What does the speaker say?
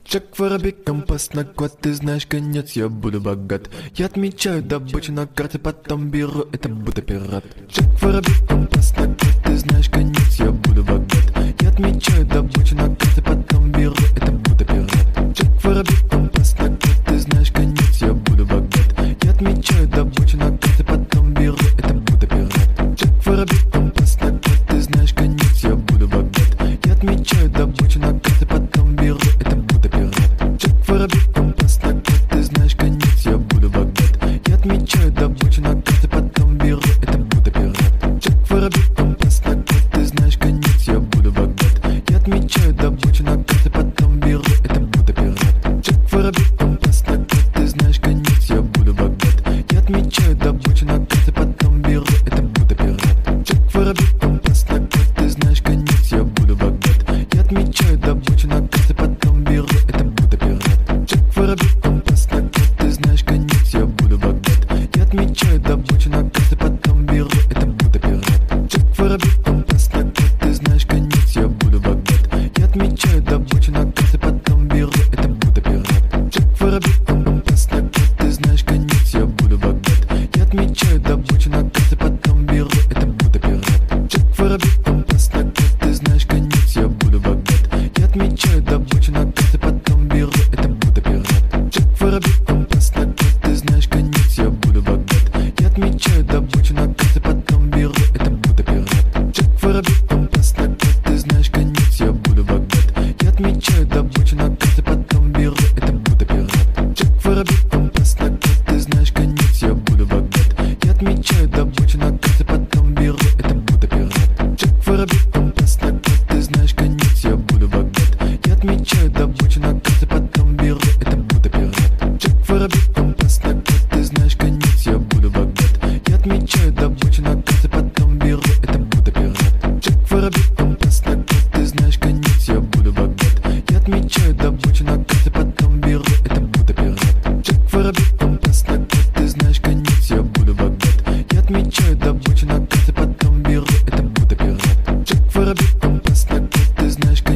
Шаг воробей, компас на квад, ты знаешь, конец, я буду богат. Я отмечаю добычу на карте, потом беру, это будто пират. Шаг воробей, компас на квад, ты знаешь, конец, я буду богат. Я отмечаю добычу на карте, потом беру, это будто пират. Шаг воробей, компас на квад, ты знаешь, конец, я буду богат. Я отмечаю добычу на карте, потом беру, это будто пират. Шаг воробей, компас на квад, ты знаешь, конец, я буду богат. Я отмечаю добычу на карте, потом беру, это будто пират. Шаг воробей, компас на квад, ты знаешь, конец, я буду богат. Я отмечаю добычу на карте, потом беру, это будто пират. Шаг воробей, компас на квад, ты знаешь, конец, я буду богат. Я отмечаю добычу на карте, потом беру, это будто пират. Шаг воробей, компас на квад, ты знаешь, конец, я буду богат. Я отмечаю добычу на карте, потом беру, это будто пират. Шаг воробей, компас на квад, ты знаешь, конец, я буду богат. Я отмечаю добычу на карте, потом беру, это будто пират. Шаг воробей, компас на квад, ты знаешь, конец, я буду богат. Я отмечаю добычу на карте, потом беру, это будто пират. Шаг воробей, компас на квад, ты знаешь, конец, я буду богат. Я отмечаю добычу на карте, потом беру, это будто пират. Шаг воробей, компас на квад, ты знаешь, конец, я буду богат. Я отмечаю добычу на карте, потом беру, это будто пират. Шаг воробей, компас на квад, ты знаешь, конец, я буду богат. Я отмечаю добычу на карте, потом беру, это будто пират. Шаг воробей, компас на квад, ты знаешь, конец, я буду богат. Я отмечаю добычу на карте, потом беру, это будто пират. Шаг воробей, компас на квад, ты знаешь, конец, я буду богат. Я отмечаю добычу на карте, потом беру, это будто пират. Шаг воробей, компас на квад, ты знаешь, конец, я буду богат. Я отмечаю добычу на карте, потом беру, это будто пират. Шаг воробей, компас на квад, ты знаешь, конец, я буду богат. Я отмечаю добычу на карте, потом беру, это будто пират. Шаг воробей, компас на квад, ты знаешь, конец, я буду богат. Я отмечаю добычу на карте, потом беру, это будто пират. Шаг воробей, компас на квад, ты знаешь, конец, я буду богат. Я отмечаю добычу на карте, потом беру, это будто пират. Шаг воробей, компас на квад, ты знаешь, конец, я буду богат. Я отмечаю добычу на карте, потом беру, это будто пират. Шаг воробей, компас на квад, ты знаешь,